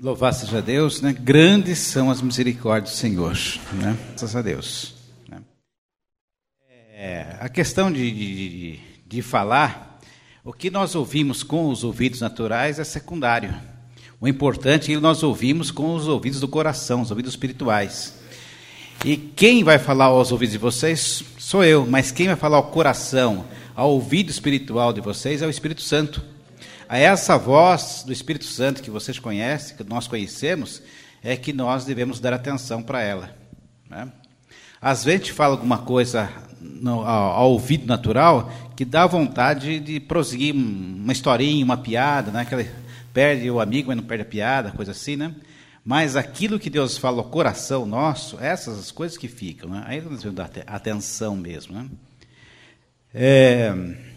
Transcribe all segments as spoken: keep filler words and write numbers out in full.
Louvado seja Deus, né? Grandes são as misericórdias do Senhor, né? Graças a Deus. Né? É, a questão de, de, de falar, o que nós ouvimos com os ouvidos naturais é secundário. O importante é que nós ouvimos com os ouvidos do coração, os ouvidos espirituais. E quem vai falar aos ouvidos de vocês sou eu, mas quem vai falar ao coração, ao ouvido espiritual de vocês é o Espírito Santo. A essa voz do Espírito Santo que vocês conhecem, que nós conhecemos, é que nós devemos dar atenção para ela. Né? Às vezes a gente fala alguma coisa no, ao, ao ouvido natural que dá vontade de prosseguir uma historinha, uma piada, né? Que perde o amigo, mas não perde a piada, coisa assim, né? Mas aquilo que Deus fala ao coração nosso, essas as coisas que ficam, né? Aí nós devemos dar atenção mesmo. Né? É...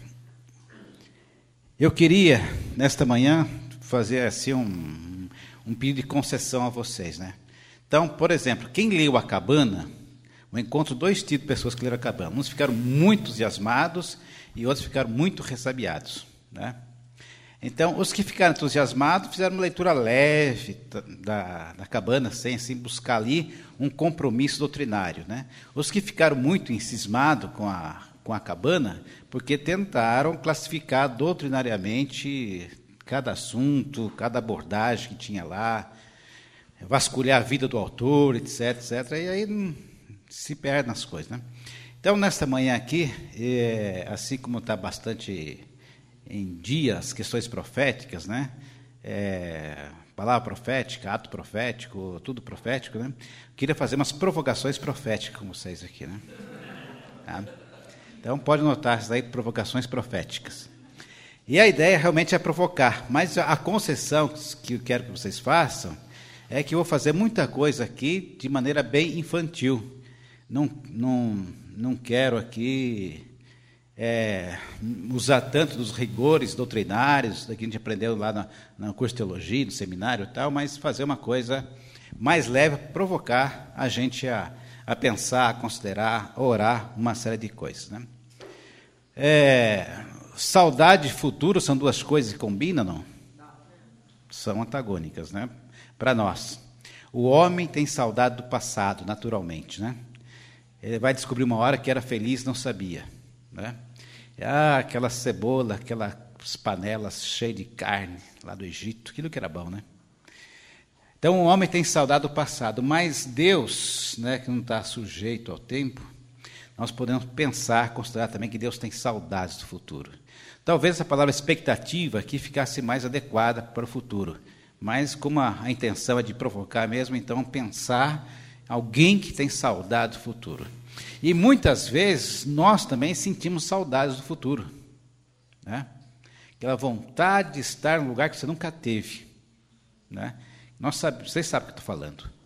Eu queria, nesta manhã, fazer assim um, um pedido de concessão a vocês. Né? Então, por exemplo, quem leu A Cabana, eu encontro dois tipos de pessoas que leram A Cabana. Uns ficaram muito entusiasmados e outros ficaram muito ressabiados. Né? Então, os que ficaram entusiasmados fizeram uma leitura leve da, da Cabana, sem assim, buscar ali um compromisso doutrinário. Né? Os que ficaram muito encismados com a, com a Cabana, porque tentaram classificar doutrinariamente cada assunto, cada abordagem que tinha lá, vasculhar a vida do autor, etc, etcétera, e aí se perde nas coisas. Né? Então, nesta manhã aqui, é, assim como está bastante em dia as questões proféticas, né? É, palavra profética, ato profético, tudo profético, né? Queria fazer umas provocações proféticas com vocês aqui. Né? Tá? Então, pode notar isso daí, provocações proféticas. E a ideia realmente é provocar, mas a concessão que eu quero que vocês façam é que eu vou fazer muita coisa aqui de maneira bem infantil. Não, não, não quero aqui é, usar tanto dos rigores doutrinários, daqui a gente aprendeu lá no, no curso de teologia, no seminário e tal, mas fazer uma coisa mais leve, provocar a gente a, a pensar, a considerar, a orar, uma série de coisas. Né? É, saudade e futuro são duas coisas que combinam, não? São antagônicas, né? Para nós. O homem tem saudade do passado, naturalmente, né? Ele vai descobrir uma hora que era feliz, não sabia, né? Ah, aquela cebola, aquelas panelas cheias de carne lá do Egito, aquilo que era bom, né? Então, o homem tem saudade do passado, mas Deus, né, que não está sujeito ao tempo, nós podemos pensar, considerar também que Deus tem saudades do futuro. Talvez a palavra expectativa aqui ficasse mais adequada para o futuro, mas como a, a intenção é de provocar mesmo, então pensar alguém que tem saudade do futuro. E muitas vezes nós também sentimos saudades do futuro. Né? Aquela vontade de estar num lugar que você nunca teve. Né? Nós sabe, vocês sabem o que eu estou falando.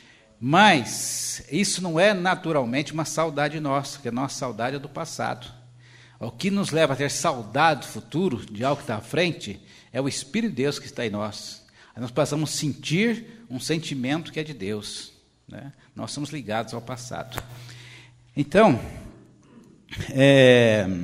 Mas isso não é naturalmente uma saudade nossa, porque a nossa saudade é do passado. O que nos leva a ter saudade do futuro, de algo que está à frente, é o Espírito de Deus que está em nós. Aí nós passamos a sentir um sentimento que é de Deus. Né? Nós somos ligados ao passado. Então, é,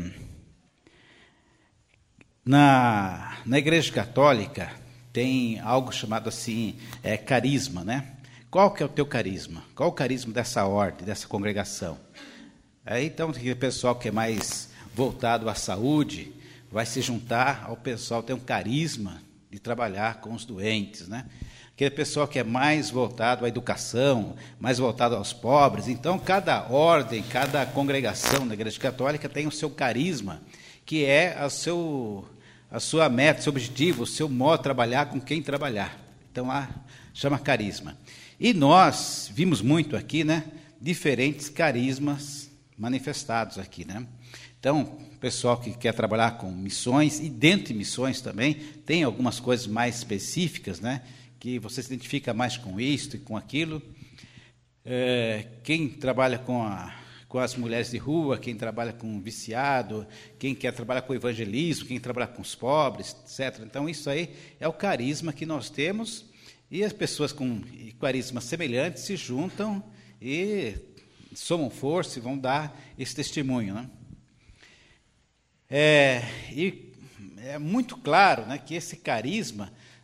na, na Igreja Católica tem algo chamado assim, é, carisma, né? Qual que é o teu carisma? Qual o carisma dessa ordem, dessa congregação? Aí, então, tem o pessoal que é mais voltado à saúde, vai se juntar ao pessoal que tem um carisma de trabalhar com os doentes, né? Aquele pessoal que é mais voltado à educação, mais voltado aos pobres. Então, cada ordem, cada congregação da Igreja Católica tem o seu carisma, que é a, seu, a sua meta, o seu objetivo, o seu modo de trabalhar com quem trabalhar. Então, lá chama carisma. E nós vimos muito aqui, né, diferentes carismas manifestados aqui, né? Então, o pessoal que quer trabalhar com missões, e dentro de missões também, tem algumas coisas mais específicas, né, que você se identifica mais com isto e com aquilo. É, quem trabalha com, a, com as mulheres de rua, quem trabalha com viciado, quem quer trabalhar com o evangelismo, quem trabalha com os pobres, etcétera. Então, isso aí é o carisma que nós temos, e as pessoas com carismas semelhantes se juntam e somam força e vão dar esse testemunho. Né? É, e é muito claro, né, que esse carisma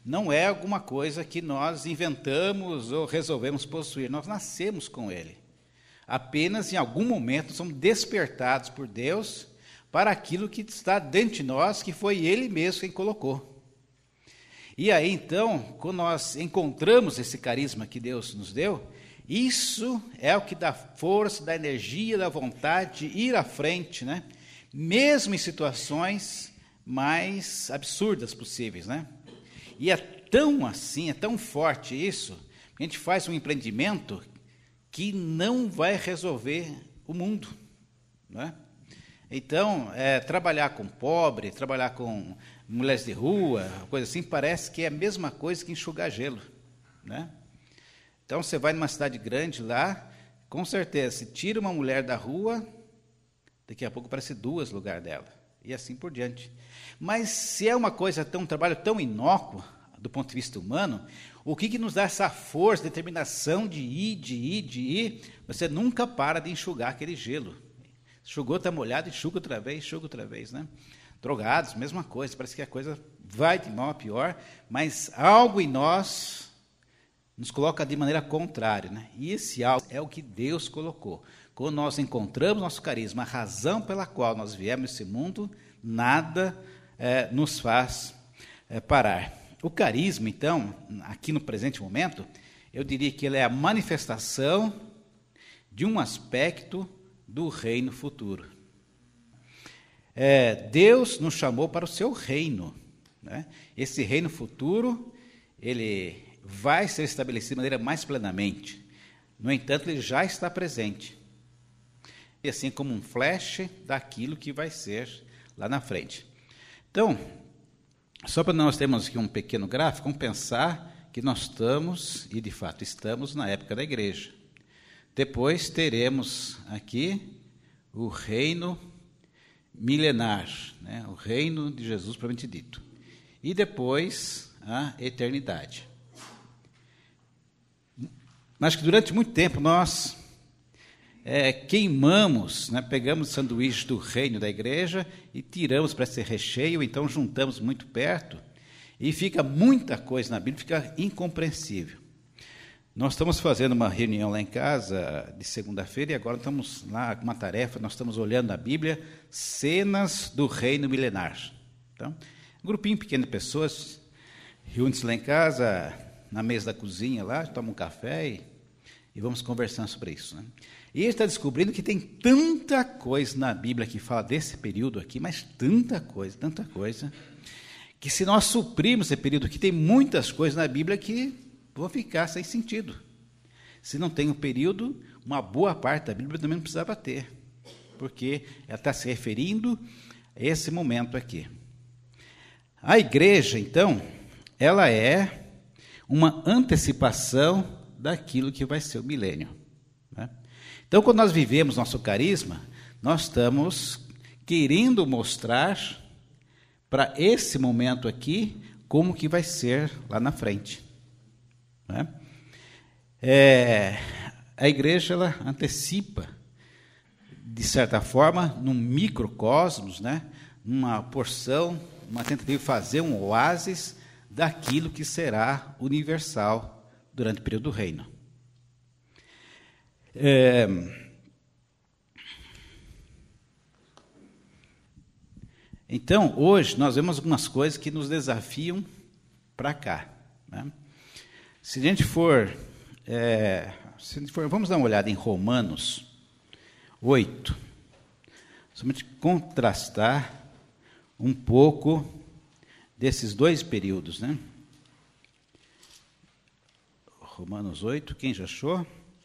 não é alguma coisa que nós inventamos ou resolvemos possuir, nós nascemos com ele. Apenas em algum momento somos despertados por Deus para aquilo que está dentro de nós, que foi Ele mesmo quem colocou. E aí, então, quando nós encontramos esse carisma que Deus nos deu, isso é o que dá força, dá energia, dá vontade de ir à frente, né? Mesmo em situações mais absurdas possíveis, né? E é tão assim, é tão forte isso, que a gente faz um empreendimento que não vai resolver o mundo, né? Então, é, trabalhar com pobre, trabalhar com mulheres de rua, coisa assim, parece que é a mesma coisa que enxugar gelo, né? Então, você vai numa cidade grande lá, com certeza, se tira uma mulher da rua, daqui a pouco aparece duas no lugar dela, e assim por diante. Mas se é uma coisa tão, um trabalho tão inócuo, do ponto de vista humano, o que, que nos dá essa força, determinação de ir, de ir, de ir? Você nunca para de enxugar aquele gelo. Enxugou, está molhado, enxuga outra vez, enxuga outra vez, né? Drogados, mesma coisa, parece que a coisa vai de mal a pior, mas algo em nós nos coloca de maneira contrária, né? E esse algo é o que Deus colocou. Quando nós encontramos nosso carisma, a razão pela qual nós viemos nesse mundo, nada é, nos faz é, parar. O carisma, então, aqui no presente momento, eu diria que ele é a manifestação de um aspecto do reino futuro. É, Deus nos chamou para o seu reino, né? Esse reino futuro, ele vai ser estabelecido de maneira mais plenamente. No entanto, ele já está presente. E assim como um flash daquilo que vai ser lá na frente. Então, só para nós termos aqui um pequeno gráfico, vamos pensar que nós estamos, e de fato estamos, na época da igreja. Depois teremos aqui o reino milenar, né? O reino de Jesus propriamente dito. E depois a eternidade. Mas que durante muito tempo nós é, queimamos, né? Pegamos sanduíches do reino da igreja e tiramos para esse recheio, então juntamos muito perto e fica muita coisa na Bíblia, fica incompreensível. Nós estamos fazendo uma reunião lá em casa de segunda-feira e agora estamos lá com uma tarefa, nós estamos olhando na Bíblia cenas do reino milenar. Então, um grupinho pequeno de pessoas reúne-se lá em casa, na mesa da cozinha lá, toma um café e, e vamos conversando sobre isso, né? E ele está descobrindo que tem tanta coisa na Bíblia que fala desse período aqui, mas tanta coisa, tanta coisa, que se nós suprirmos esse período aqui, tem muitas coisas na Bíblia que vão ficar sem sentido. Se não tem um período, uma boa parte da Bíblia também não precisava ter, porque ela está se referindo a esse momento aqui. A igreja, então, ela é uma antecipação daquilo que vai ser o milênio, né? Então, quando nós vivemos nosso carisma, nós estamos querendo mostrar para esse momento aqui como que vai ser lá na frente, né? É, a igreja ela antecipa, de certa forma, num microcosmos, né? Uma porção, uma tentativa de fazer um oásis daquilo que será universal durante o período do reino. É, então, hoje, nós vemos algumas coisas que nos desafiam para cá, né? Se a gente for, é, se a gente for, vamos dar uma olhada em Romanos oito, somente contrastar um pouco desses dois períodos, né? Romanos oito, quem já achou?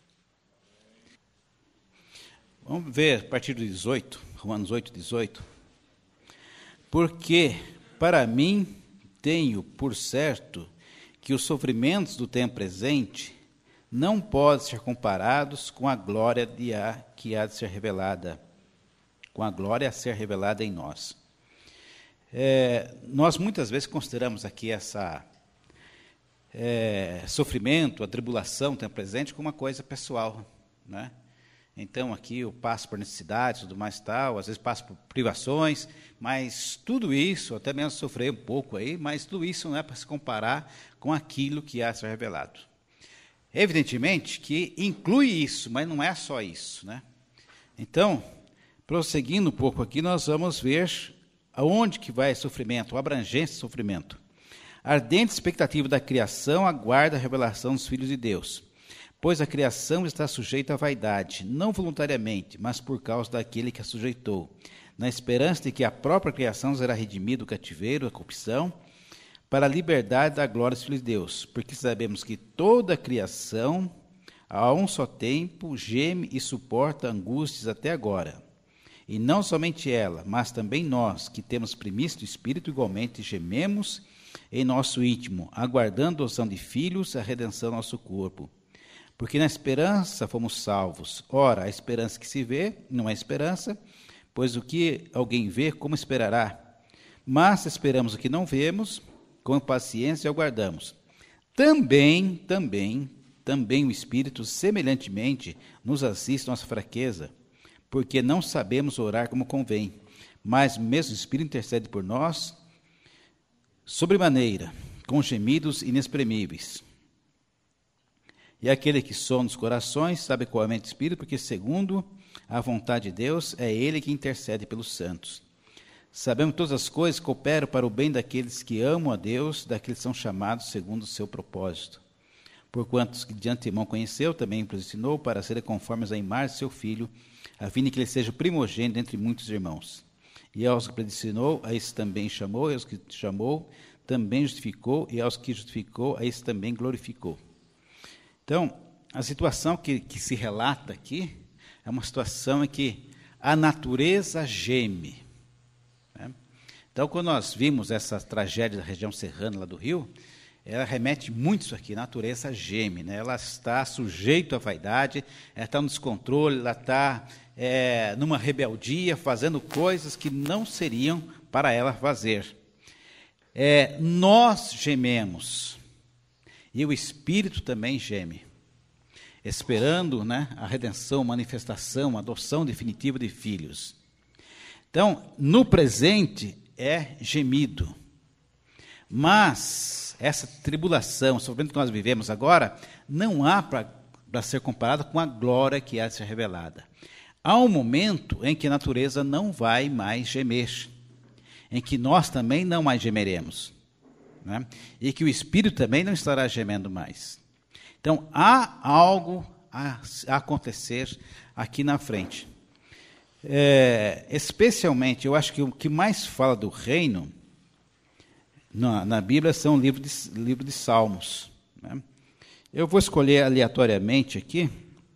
Vamos ver a partir do dezoito, Romanos oito, dezoito. Porque, para mim, tenho por certo que os sofrimentos do tempo presente não podem ser comparados com a glória de a, que há de ser revelada, com a glória a ser revelada em nós. É, nós muitas vezes consideramos aqui essa é, sofrimento, a tribulação do tempo presente como uma coisa pessoal, né? Então, aqui eu passo por necessidades, tudo mais tal, às vezes passo por privações, mas tudo isso, até mesmo sofrer um pouco aí, mas tudo isso não é para se comparar com aquilo que há a ser revelado. Evidentemente que inclui isso, mas não é só isso, né? Então, prosseguindo um pouco aqui, nós vamos ver aonde que vai o sofrimento, a abrangência do sofrimento. A ardente expectativa da criação aguarda a revelação dos filhos de Deus, pois a criação está sujeita à vaidade, não voluntariamente, mas por causa daquele que a sujeitou, na esperança de que a própria criação será redimida do cativeiro, da corrupção, para a liberdade da glória dos filhos de Deus, porque sabemos que toda a criação, a um só tempo, geme e suporta angústias até agora. E não somente ela, mas também nós, que temos primícia do Espírito, igualmente gememos em nosso íntimo, aguardando a adoção de filhos, a redenção do nosso corpo. Porque na esperança fomos salvos. Ora, a esperança que se vê não é esperança, pois o que alguém vê, como esperará? Mas esperamos o que não vemos, com paciência aguardamos. Também, também, também o Espírito, semelhantemente, nos assiste nossa fraqueza, porque não sabemos orar como convém, mas mesmo o Espírito intercede por nós, sobremaneira, com gemidos inexprimíveis. E aquele que sonda os corações sabe qual é o mente do Espírito, porque segundo a vontade de Deus, é Ele que intercede pelos santos. Sabemos que todas as coisas cooperam para o bem daqueles que amam a Deus, daqueles que são chamados segundo o seu propósito. Porquanto os que de antemão conheceu, também predestinou para serem conformes à imagem de seu Filho, a fim de que ele seja o primogênito entre muitos irmãos. E aos que predestinou, a esses também chamou, e aos que chamou, também justificou, e aos que justificou, a esses também glorificou. Então, a situação que, que se relata aqui é uma situação em que a natureza geme. Né? Então, quando nós vimos essa tragédia da região serrana lá do Rio, ela remete muito isso aqui, a natureza geme, né? Ela está sujeita à vaidade, ela está no descontrole, ela está é, numa rebeldia, fazendo coisas que não seriam para ela fazer. É, nós gememos, e o Espírito também geme, esperando, né, a redenção, manifestação, a adoção definitiva de filhos. Então, no presente é gemido, mas essa tribulação, o sofrimento que nós vivemos agora, não há para ser comparado com a glória que há de ser revelada. Há um momento em que a natureza não vai mais gemer, em que nós também não mais gemeremos, né? E que o Espírito também não estará gemendo mais. Então, há algo a acontecer aqui na frente. É, especialmente, eu acho que o que mais fala do reino na, na Bíblia são o livro de, livro de Salmos. Né? Eu vou escolher aleatoriamente aqui.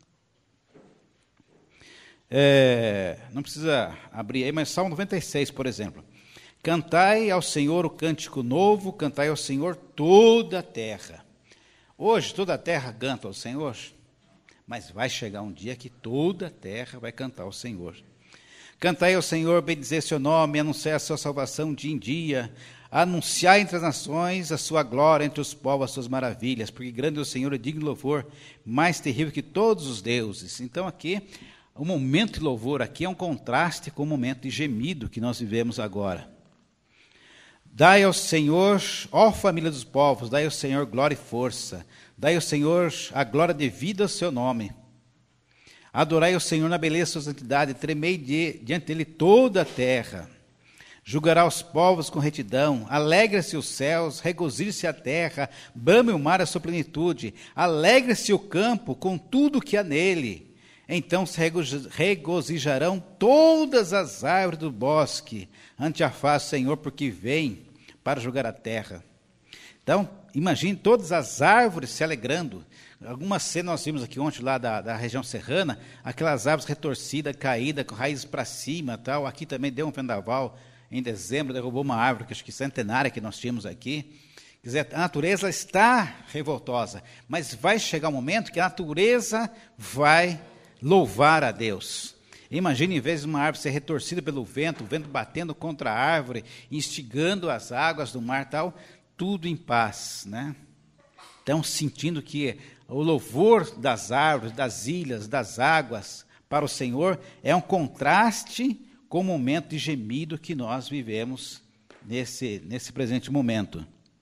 É, não precisa abrir aí, mas Salmo noventa e seis, por exemplo. Cantai ao Senhor o cântico novo, cantai ao Senhor toda a terra. Hoje toda a terra canta ao Senhor, mas vai chegar um dia que toda a terra vai cantar ao Senhor. Cantai ao Senhor, bendizer seu nome, anunciai a sua salvação dia em dia, anunciai entre as nações a sua glória, entre os povos as suas maravilhas, porque grande é o Senhor e digno de louvor, mais terrível que todos os deuses. Então aqui, o momento de louvor aqui é um contraste com o momento de gemido que nós vivemos agora. Dai ao Senhor, ó família dos povos, dai ao Senhor glória e força, dai ao Senhor a glória devida ao seu nome. Adorai ao Senhor na beleza da sua santidade, tremei de, diante dele toda a terra. Julgará os povos com retidão, alegra-se os céus, regozije-se a terra, brame o mar a sua plenitude, alegre-se o campo com tudo que há nele. Então se regozijarão todas as árvores do bosque ante a face do Senhor, porque vem para julgar a terra. Então, imagine todas as árvores se alegrando. Algumas cenas nós vimos aqui ontem, lá da, da região serrana, aquelas árvores retorcidas, caídas, com raízes para cima. Tal. Aqui também deu um vendaval, em dezembro, derrubou uma árvore, que acho que centenária que nós tínhamos aqui. Quer dizer, a natureza está revoltosa, mas vai chegar um momento que a natureza vai louvar a Deus. Imagine, em vez de uma árvore ser retorcida pelo vento, o vento batendo contra a árvore, instigando as águas do mar, tal, tudo em paz, né? Então, sentindo que o louvor das árvores, das ilhas, das águas, para o Senhor é um contraste com o momento de gemido que nós vivemos nesse, nesse presente momento.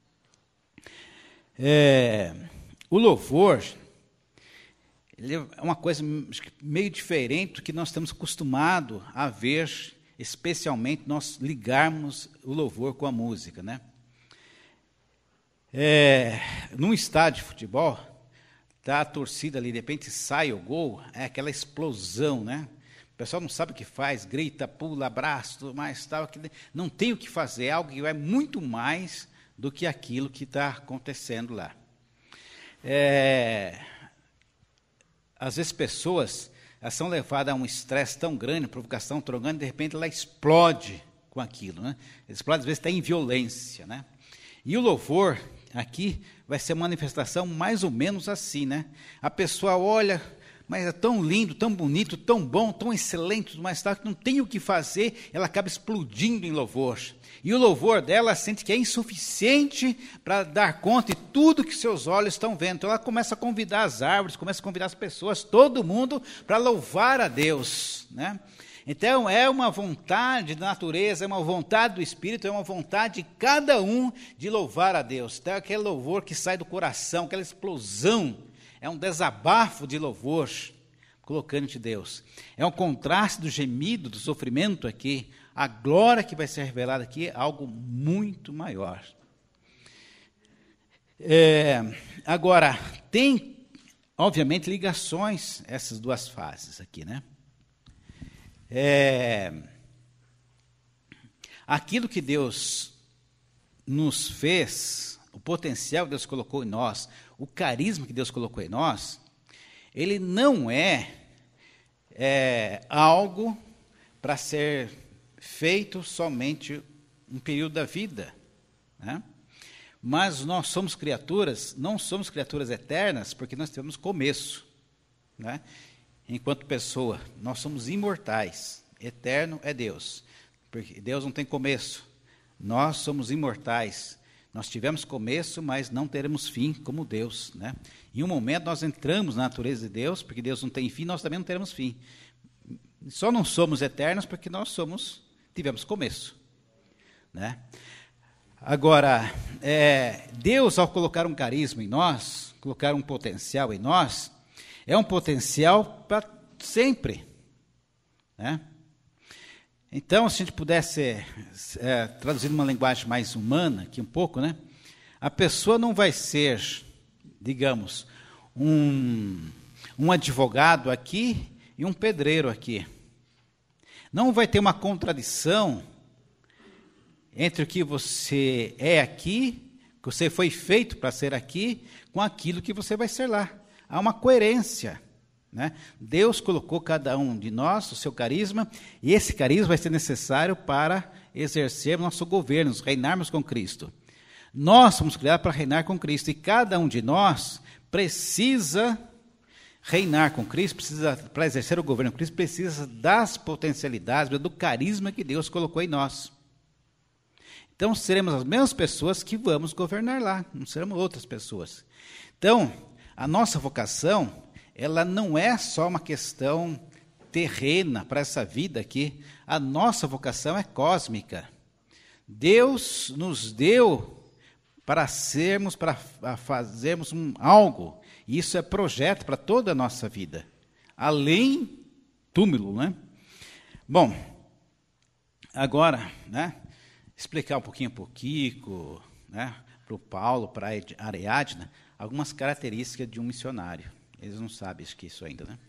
É, o louvor, ele é uma coisa meio diferente do que nós estamos acostumados a ver, especialmente nós ligarmos o louvor com a música, né? É, num estádio de futebol, tá a torcida ali, de repente sai o gol, é aquela explosão, né? O pessoal não sabe o que faz, grita, pula, abraça, tudo mais, tal, que não tem o que fazer, é algo que é muito mais do que aquilo que está acontecendo lá. É, às vezes pessoas elas são levadas a um estresse tão grande, provocação tão grande, de repente ela explode com aquilo, né? Explode, às vezes está em violência, né? E o louvor aqui vai ser uma manifestação mais ou menos assim, né? A pessoa olha, mas é tão lindo, tão bonito, tão bom, tão excelente, tudo mais tal, que não tem o que fazer, ela acaba explodindo em louvor. E o louvor dela sente que é insuficiente para dar conta de tudo que seus olhos estão vendo. Então ela começa a convidar as árvores, começa a convidar as pessoas, todo mundo, para louvar a Deus, né? Então, é uma vontade da natureza, é uma vontade do Espírito, é uma vontade de cada um de louvar a Deus. Então, é aquele louvor que sai do coração, aquela explosão, é um desabafo de louvor, colocando de Deus. É um contraste do gemido, do sofrimento aqui, a glória que vai ser revelada aqui é algo muito maior. É, agora, tem, obviamente, ligações, essas duas fases aqui, né? É, aquilo que Deus nos fez, o potencial que Deus colocou em nós, o carisma que Deus colocou em nós, ele não é, é algo para ser feito somente um período da vida, né? Mas nós somos criaturas, não somos criaturas eternas, porque nós temos começo, né? Enquanto pessoa, nós somos imortais. Eterno é Deus, porque Deus não tem começo. Nós somos imortais. Nós tivemos começo, mas não teremos fim como Deus, né? Em um momento nós entramos na natureza de Deus, porque Deus não tem fim, nós também não teremos fim. Só não somos eternos porque nós somos, tivemos começo, né? Agora, é, Deus, ao colocar um carisma em nós, colocar um potencial em nós, é um potencial para sempre, né? Então, se a gente pudesse é, traduzir numa linguagem mais humana, aqui um pouco, né? A pessoa não vai ser, digamos, um, um advogado aqui e um pedreiro aqui. Não vai ter uma contradição entre o que você é aqui, que você foi feito para ser aqui, com aquilo que você vai ser lá. Há uma coerência, né? Deus colocou cada um de nós o seu carisma, e esse carisma vai ser necessário para exercer nosso governo, reinarmos com Cristo. Nós somos criados para reinar com Cristo, e cada um de nós precisa reinar com Cristo, precisa, para exercer o governo com Cristo, precisa das potencialidades, do carisma que Deus colocou em nós. Então, seremos as mesmas pessoas que vamos governar lá, não seremos outras pessoas. Então, a nossa vocação, ela não é só uma questão terrena para essa vida aqui. A nossa vocação é cósmica. Deus nos deu para sermos, para fazermos um, algo. E isso é projeto para toda a nossa vida. Além túmulo, né? Bom, agora, né, explicar um pouquinho para o Kiko, né, para o Paulo, para a Ariadna, algumas características de um missionário. Eles não sabem acho que isso ainda, né?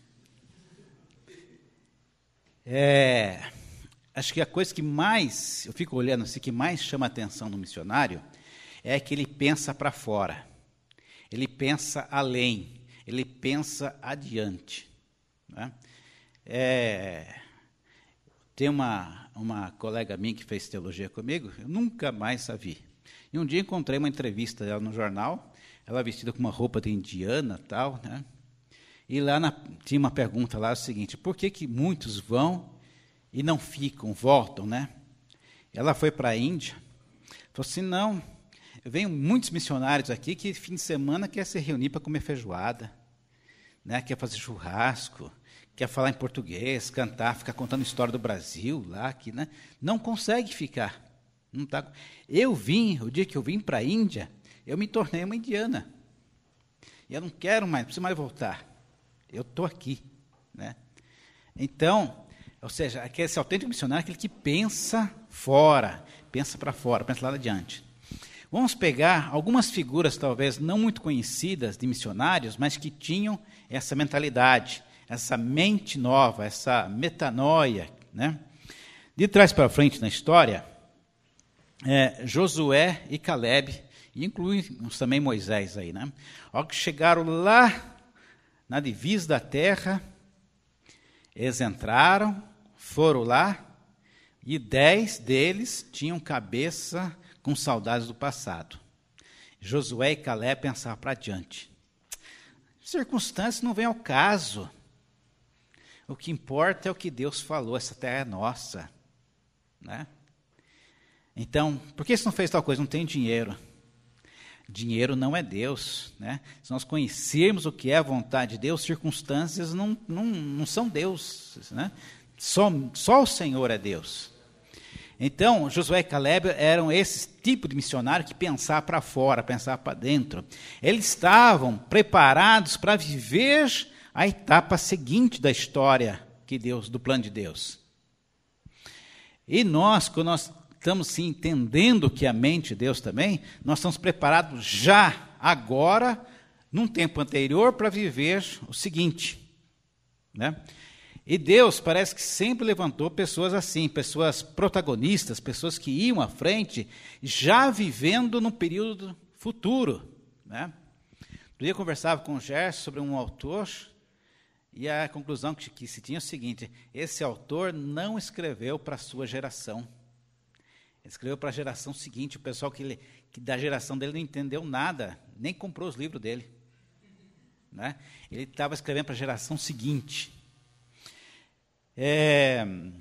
É, acho que a coisa que mais, eu fico olhando assim, que mais chama a atenção no missionário, é que ele pensa para fora, ele pensa além, ele pensa adiante, né? É, tem uma, uma colega minha que fez teologia comigo, eu nunca mais a vi. E um dia encontrei uma entrevista dela no jornal, ela vestida com uma roupa de indiana, tal, né? E lá na, tinha uma pergunta lá, o seguinte, por que que muitos vão e não ficam, voltam, né? Ela foi para a Índia, falou assim, não, vem muitos missionários aqui que fim de semana quer se reunir para comer feijoada, né? Quer fazer churrasco, quer falar em português, cantar, ficar contando história do Brasil lá, aqui, né? Não consegue ficar. Não tá. Eu vim, o dia que eu vim para a Índia, eu me tornei uma indiana. E eu não quero mais, não preciso mais voltar. Eu estou aqui, né? Então, ou seja, esse autêntico missionário é aquele que pensa fora, pensa para fora, pensa lá adiante. Vamos pegar algumas figuras, talvez não muito conhecidas, de missionários, mas que tinham essa mentalidade, essa mente nova, essa metanoia, né? De trás para frente na história, é, Josué e Caleb, e incluímos também Moisés aí, né? Ao que chegaram lá na divisa da terra, eles entraram, foram lá, e dez deles tinham cabeça com saudades do passado. Josué e Caleb pensavam para adiante. Circunstâncias não vêm ao caso. O que importa é o que Deus falou, essa terra é nossa, né? Então, por que você não fez tal coisa? Não tem dinheiro. Dinheiro não é Deus, né? Se nós conhecermos o que é a vontade de Deus, circunstâncias não, não, não são Deus, né? Só, só o Senhor é Deus. Então, Josué e Caleb eram esse tipo de missionário que pensava para fora, pensava para dentro. Eles estavam preparados para viver a etapa seguinte da história que Deus, do plano de Deus. E nós, quando nós estamos sim, entendendo que é a mente de Deus também, nós estamos preparados já, agora, num tempo anterior, para viver o seguinte, né? E Deus parece que sempre levantou pessoas assim, pessoas protagonistas, pessoas que iam à frente, já vivendo num período futuro, né? Um dia eu conversava com o Gerson sobre um autor, e a conclusão que, que se tinha é o seguinte: esse autor não escreveu para a sua geração. Ele escreveu para a geração seguinte, o pessoal que, ele, que da geração dele não entendeu nada, nem comprou os livros dele, né? Ele estava escrevendo para a geração seguinte. É,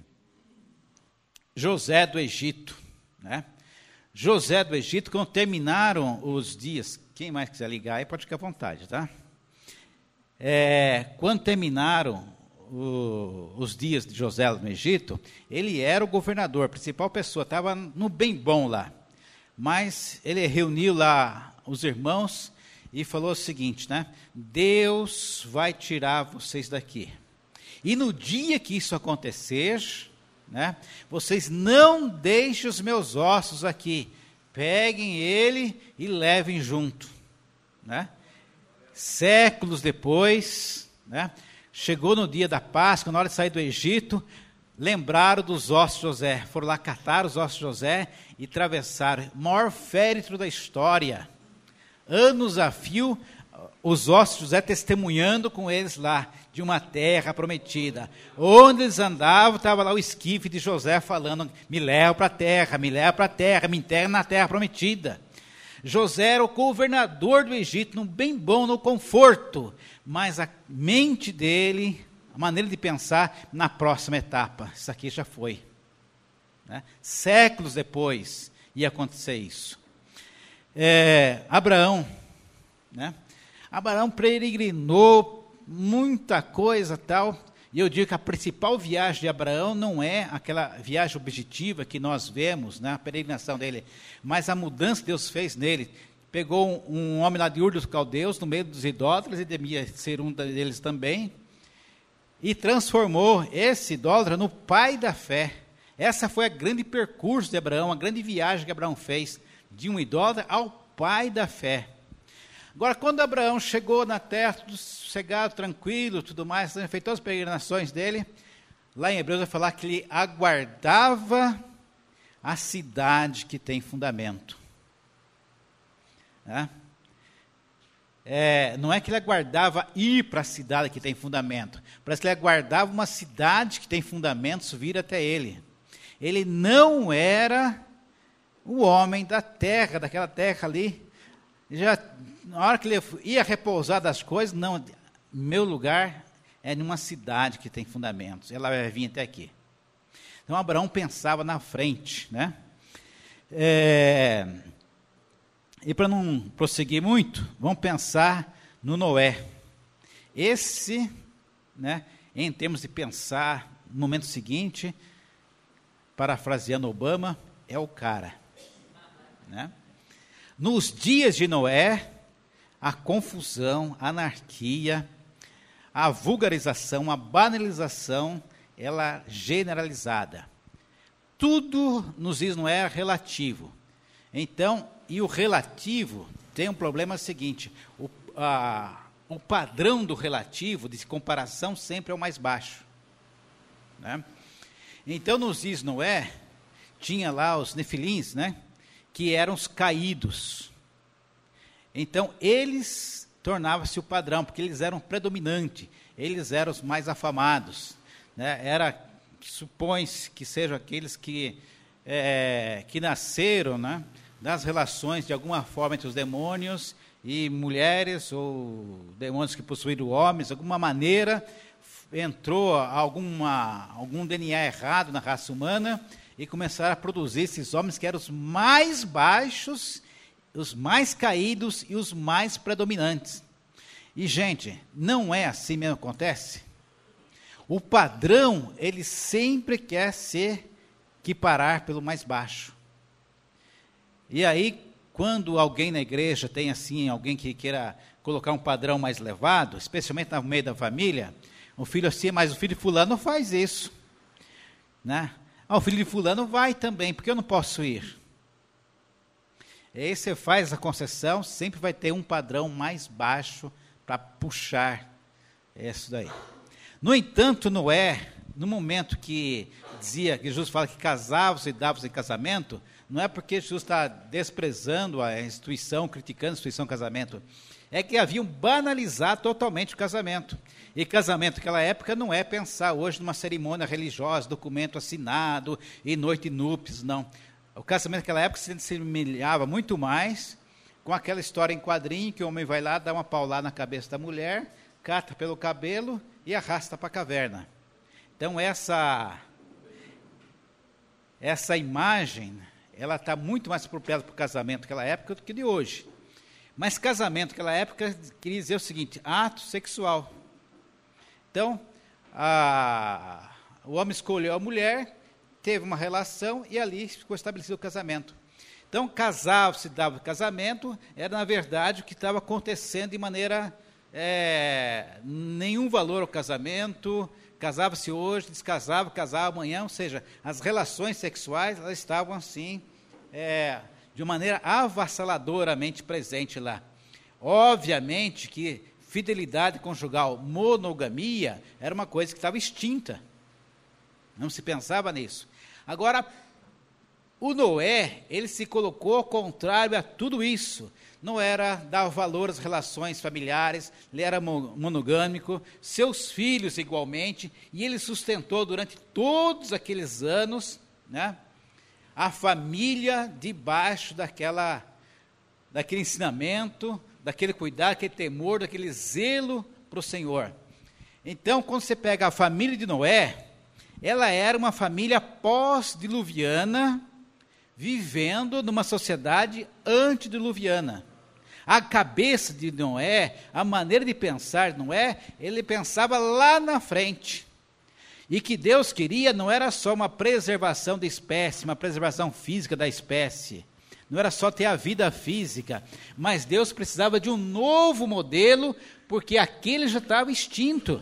José do Egito, né? José do Egito, quando terminaram os dias, quem mais quiser ligar aí pode ficar à vontade, tá? É, quando terminaram o, os dias de José no Egito, ele era o governador, a principal pessoa, estava no bem bom lá, mas ele reuniu lá os irmãos e falou o seguinte, né? Deus vai tirar vocês daqui. E no dia que isso acontecer, né, vocês não deixem os meus ossos aqui. Peguem ele e levem junto, né? Séculos depois, né, chegou no dia da Páscoa, na hora de sair do Egito, lembraram dos ossos de José. Foram lá catar os ossos de José e atravessaram. O maior féretro da história. Anos a fio, os ossos de José testemunhando com eles lá, de uma terra prometida. Onde eles andavam, estava lá o esquife de José falando, me leva para a terra, me leva para a terra, me enterra na terra prometida. José era o governador do Egito, no bem bom, no conforto, mas a mente dele, a maneira de pensar, na próxima etapa, isso aqui já foi. Né? Séculos depois ia acontecer isso. É, Abraão, né? Abraão peregrinou muita coisa tal, e eu digo que a principal viagem de Abraão não é aquela viagem objetiva que nós vemos, né, a peregrinação dele, mas a mudança que Deus fez nele. Pegou um, um homem lá de Ur dos Caldeus, no meio dos idólatras, e devia ser um deles também, e transformou esse idólatra no pai da fé. Essa foi a grande percurso de Abraão, a grande viagem que Abraão fez, de um idólatra ao pai da fé. Agora, quando Abraão chegou na terra, tudo sossegado, tranquilo, tudo mais, fez todas as peregrinações dele, lá em Hebreus vai falar que ele aguardava a cidade que tem fundamento. Né? É, não é que ele aguardava ir para a cidade que tem fundamento, parece que ele aguardava uma cidade que tem fundamentos vir até ele. Ele não era o homem da terra, daquela terra ali, já... Na hora que ele ia repousar das coisas, não, meu lugar é numa cidade que tem fundamentos, ela vai vir até aqui. Então, Abraão pensava na frente, né? É, e para não prosseguir muito, vamos pensar no Noé. Esse, né, em termos de pensar no momento seguinte, parafraseando Obama, é o cara. Né? Nos dias de Noé, a confusão, a anarquia, a vulgarização, a banalização, ela generalizada. Tudo nos diz Noé é relativo. Então, e o relativo tem um problema seguinte, o, a, o padrão do relativo, de comparação, sempre é o mais baixo. Né? Então, nos diz Noé, tinha lá os nefilins, né, que eram os caídos. Então, eles tornavam-se o padrão, porque eles eram predominantes, eles eram os mais afamados. Né? Era, supõe-se que sejam aqueles que, é, que nasceram, né, das relações, de alguma forma, entre os demônios e mulheres, ou demônios que possuíram homens, de alguma maneira, entrou alguma, algum D N A errado na raça humana, e começaram a produzir esses homens que eram os mais baixos, os mais caídos e os mais predominantes. E, gente, não é assim mesmo que acontece? O padrão, ele sempre quer ser equiparar pelo mais baixo. E aí, quando alguém na igreja tem assim, alguém que queira colocar um padrão mais elevado, especialmente no meio da família, o filho assim, mas o filho de fulano faz isso. Né? Ah, o filho de fulano vai também, porque eu não posso ir. E aí você faz a concessão, sempre vai ter um padrão mais baixo para puxar isso daí. No entanto, Noé, no momento que dizia, que Jesus fala que casavam-se e davam-se em casamento, não é porque Jesus está desprezando a instituição, criticando a instituição do casamento, é que haviam banalizado totalmente o casamento. E casamento naquela época não é pensar hoje numa cerimônia religiosa, documento assinado e noite núpcias, não. O casamento naquela época se semelhava muito mais com aquela história em quadrinho, que o homem vai lá, dá uma paulada na cabeça da mulher, cata pelo cabelo e arrasta para a caverna. Então essa, essa imagem, ela está muito mais apropriada para o casamento naquela época do que de hoje. Mas casamento naquela época queria dizer o seguinte, ato sexual. Então, a, o homem escolheu a mulher, teve uma relação e ali ficou estabelecido o casamento. Então, casava-se, dava o casamento, era na verdade o que estava acontecendo de maneira, é, nenhum valor ao casamento, casava-se hoje, descasava, casava amanhã, ou seja, as relações sexuais, elas estavam assim, é, de maneira avassaladoramente presente lá. Obviamente que fidelidade conjugal, monogamia, era uma coisa que estava extinta. Não se pensava nisso. Agora, o Noé, ele se colocou ao contrário a tudo isso. Não era dar valor às relações familiares, ele era monogâmico, seus filhos igualmente, e ele sustentou durante todos aqueles anos, né, a família debaixo daquela, daquele ensinamento, daquele cuidado, daquele temor, daquele zelo para o Senhor. Então, quando você pega a família de Noé, ela era uma família pós-diluviana, vivendo numa sociedade antediluviana. A cabeça de Noé, a maneira de pensar de Noé, ele pensava lá na frente. E que Deus queria não era só uma preservação da espécie, uma preservação física da espécie. Não era só ter a vida física, mas Deus precisava de um novo modelo, porque aquele já estava extinto.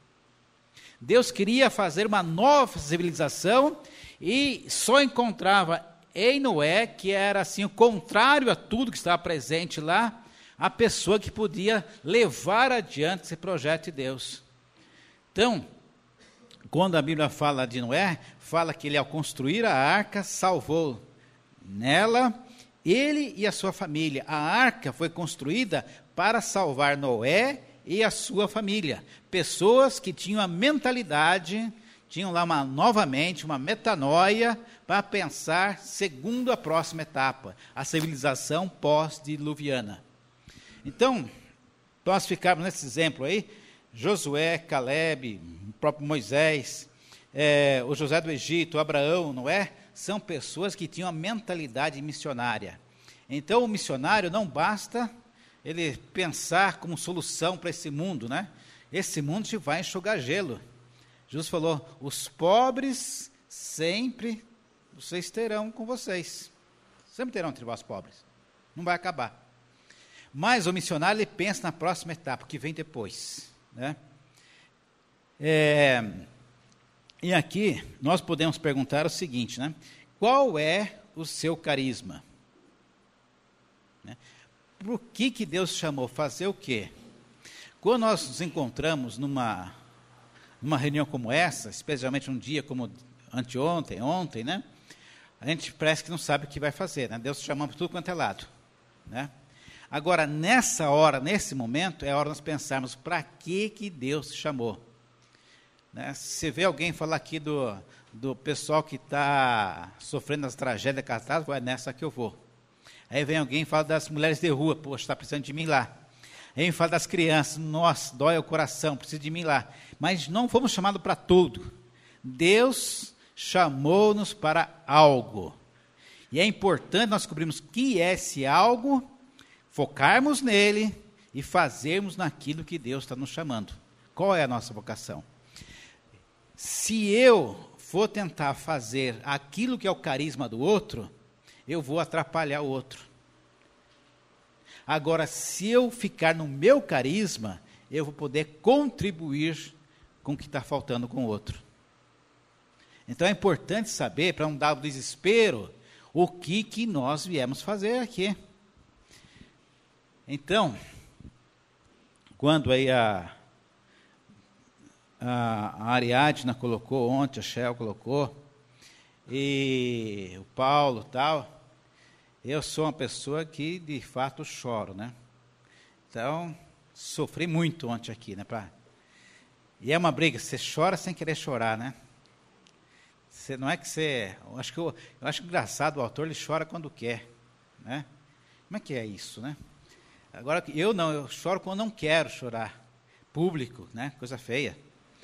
Deus queria fazer uma nova civilização e só encontrava em Noé, que era assim o contrário a tudo que estava presente lá, a pessoa que podia levar adiante esse projeto de Deus. Então, quando a Bíblia fala de Noé, fala que ele ao construir a arca salvou nela ele e a sua família. A arca foi construída para salvar Noé e a sua família. Pessoas que tinham a mentalidade, tinham lá uma, novamente uma metanoia para pensar segundo a próxima etapa, a civilização pós-diluviana. Então, nós ficamos nesse exemplo aí, Josué, Caleb, o próprio Moisés, é, o José do Egito, Abraão, Noé, são pessoas que tinham a mentalidade missionária. Então, o missionário não basta ele pensar como solução para esse mundo, né? Esse mundo te vai enxugar gelo. Jesus falou, os pobres sempre vocês terão com vocês. Sempre terão entre vós pobres. Não vai acabar. Mas o missionário, ele pensa na próxima etapa, que vem depois, né? É, e aqui, nós podemos perguntar o seguinte, né? Qual é o seu carisma? Né? Por que que Deus chamou? Fazer o quê? Quando nós nos encontramos numa, numa reunião como essa, especialmente um dia como anteontem, ontem, né? A gente parece que não sabe o que vai fazer, né? Deus chamou por tudo quanto é lado, né? Agora, nessa hora, nesse momento, é a hora de nós pensarmos para que que Deus chamou. Né? Se você vê alguém falar aqui do, do pessoal que está sofrendo as tragédias catástrofe, é nessa que eu vou. Aí vem alguém e fala das mulheres de rua, poxa, está precisando de mim lá. Aí vem fala das crianças, nossa, dói o coração, precisa de mim lá. Mas não fomos chamados para tudo. Deus chamou-nos para algo. E é importante nós descobrirmos o que é esse algo, focarmos nele e fazermos naquilo que Deus está nos chamando. Qual é a nossa vocação? Se eu for tentar fazer aquilo que é o carisma do outro, eu vou atrapalhar o outro. Agora, se eu ficar no meu carisma, eu vou poder contribuir com o que está faltando com o outro. Então é importante saber, para não dar o desespero, o que, que nós viemos fazer aqui. Então, quando aí a, a, a Ariadna colocou, ontem a Shell colocou, e o Paulo e tal, eu sou uma pessoa que de fato choro, né? Então, sofri muito ontem aqui, né? Pra, e é uma briga, você chora sem querer chorar, né? Você, não é que você, eu acho que eu, eu acho engraçado, o autor ele chora quando quer, né? Como é que é isso, né? Agora, eu não, eu choro quando não quero chorar. Público, né? Coisa feia.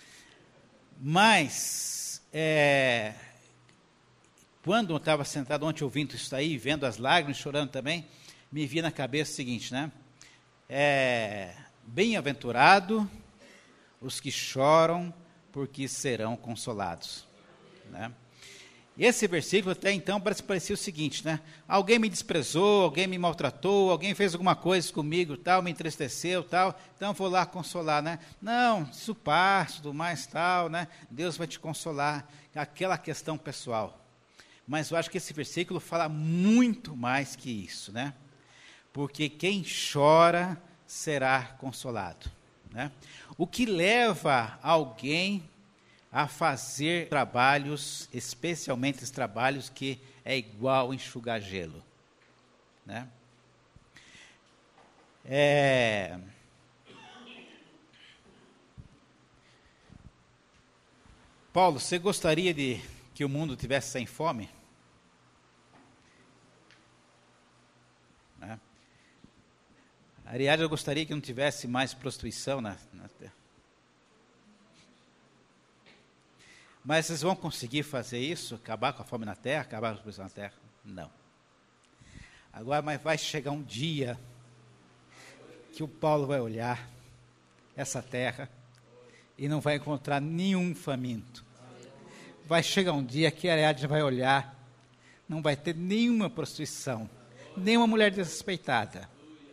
Mas, é, quando eu estava sentado ontem ouvindo isso aí, vendo as lágrimas, chorando também, me vi na cabeça o seguinte, né? É, bem-aventurado os que choram, porque serão consolados. Né? E esse versículo até então parece parecia o seguinte, né? Alguém me desprezou, alguém me maltratou, alguém fez alguma coisa comigo, tal, me entristeceu, tal, então vou lá consolar, né? Não, isso passa, tudo mais, tal, né? Deus vai te consolar, aquela questão pessoal. Mas eu acho que esse versículo fala muito mais que isso, né? Porque quem chora será consolado, né? O que leva alguém a fazer trabalhos, especialmente os trabalhos que é igual enxugar gelo, né? É... Paulo, você gostaria de que o mundo tivesse sem fome? Né? Ariadna, eu gostaria que não tivesse mais prostituição na, na terra. Mas vocês vão conseguir fazer isso? Acabar com a fome na terra? Acabar com a prostituição na terra? Não. Agora, mas vai chegar um dia que o Paulo vai olhar essa terra e não vai encontrar nenhum faminto. Vai chegar um dia que a Ariadna vai olhar, não vai ter nenhuma prostituição, nenhuma mulher desrespeitada.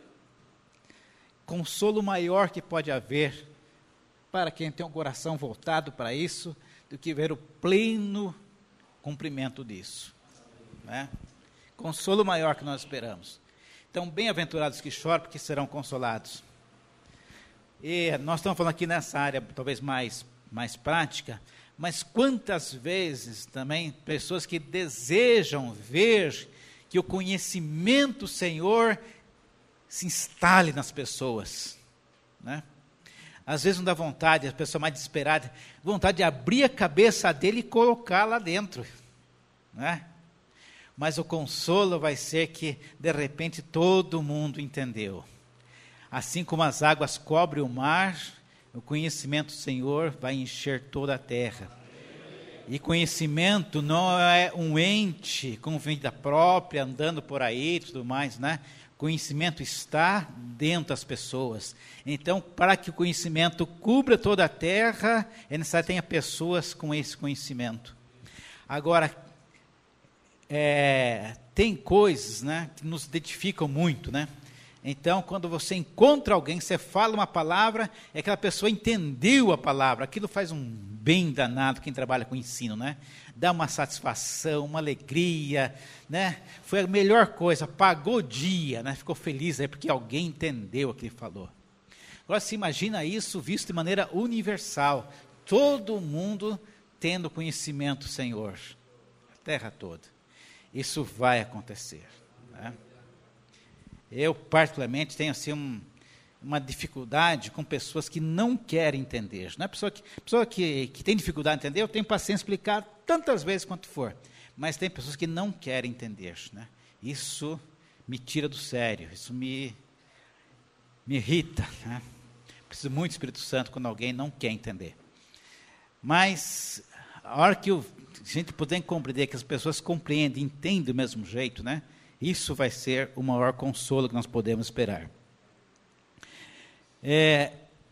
Consolo maior que pode haver para quem tem um coração voltado para isso, do que ver o pleno cumprimento disso, né? Consolo maior que nós esperamos. Então, bem-aventurados que choram, porque serão consolados. E nós estamos falando aqui nessa área, talvez mais, mais prática, mas quantas vezes também pessoas que desejam ver que o conhecimento do Senhor se instale nas pessoas, né? Às vezes não dá vontade, a pessoa mais desesperada, vontade de abrir a cabeça dele e colocar lá dentro, né? Mas o consolo vai ser que, de repente, todo mundo entendeu. Assim como as águas cobrem o mar, o conhecimento do Senhor vai encher toda a terra. E conhecimento não é um ente com vida própria, andando por aí e tudo mais, né? Conhecimento está dentro das pessoas. Então, para que o conhecimento cubra toda a terra, é necessário que tenha pessoas com esse conhecimento. Agora, é, tem coisas, né, que nos identificam muito, né? Então, quando você encontra alguém, você fala uma palavra, é que aquela pessoa entendeu a palavra. Aquilo faz um bem danado quem trabalha com ensino, né? Dá uma satisfação, uma alegria, né? Foi a melhor coisa, pagou o dia, né? Ficou feliz aí porque alguém entendeu o que ele falou. Agora, se imagina isso visto de maneira universal. Todo mundo tendo conhecimento do Senhor. A terra toda. Isso vai acontecer, né? Eu, particularmente, tenho assim, um, uma dificuldade com pessoas que não querem entender. Não é pessoa que, pessoa que, que tem dificuldade de entender, eu tenho paciência de explicar tantas vezes quanto for. Mas tem pessoas que não querem entender, né? Isso me tira do sério, isso me, me irrita, né? Preciso muito do Espírito Santo quando alguém não quer entender. Mas, a hora que eu, a gente puder compreender que as pessoas compreendem, entendem do mesmo jeito, né? Isso vai ser o maior consolo que nós podemos esperar. É,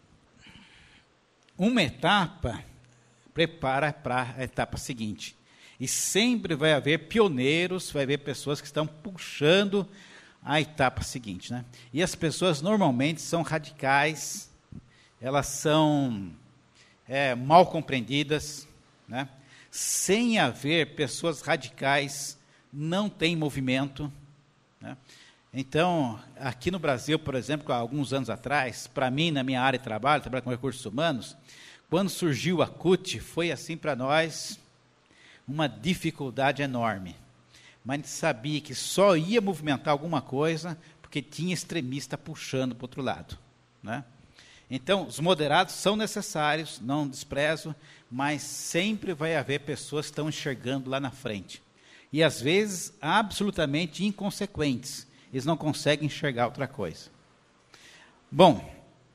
uma etapa prepara para a etapa seguinte. E sempre vai haver pioneiros, vai haver pessoas que estão puxando a etapa seguinte, né? E as pessoas normalmente são radicais, elas são é, mal compreendidas, né? Sem haver pessoas radicais, não tem movimento, né? Então, aqui no Brasil, por exemplo, há alguns anos atrás, para mim, na minha área de trabalho, trabalho com recursos humanos, quando surgiu a C U T, foi assim para nós uma dificuldade enorme. Mas a gente sabia que só ia movimentar alguma coisa porque tinha extremista puxando para o outro lado, né? Então, os moderados são necessários, não desprezo, mas sempre vai haver pessoas que estão enxergando lá na frente. E, às vezes, absolutamente inconsequentes. Eles não conseguem enxergar outra coisa. Bom,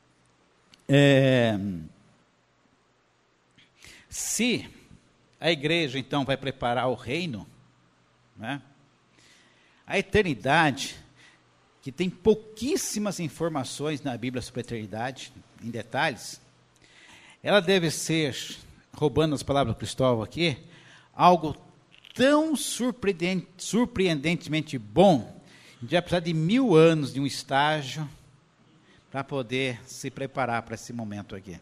é, se a igreja, então, vai preparar o reino, né, a eternidade, que tem pouquíssimas informações na Bíblia sobre a eternidade, em detalhes, ela deve ser, roubando as palavras do Cristóvão aqui, algo tão surpreendente, surpreendentemente bom, a gente vai precisar de mil anos de um estágio para poder se preparar para esse momento aqui.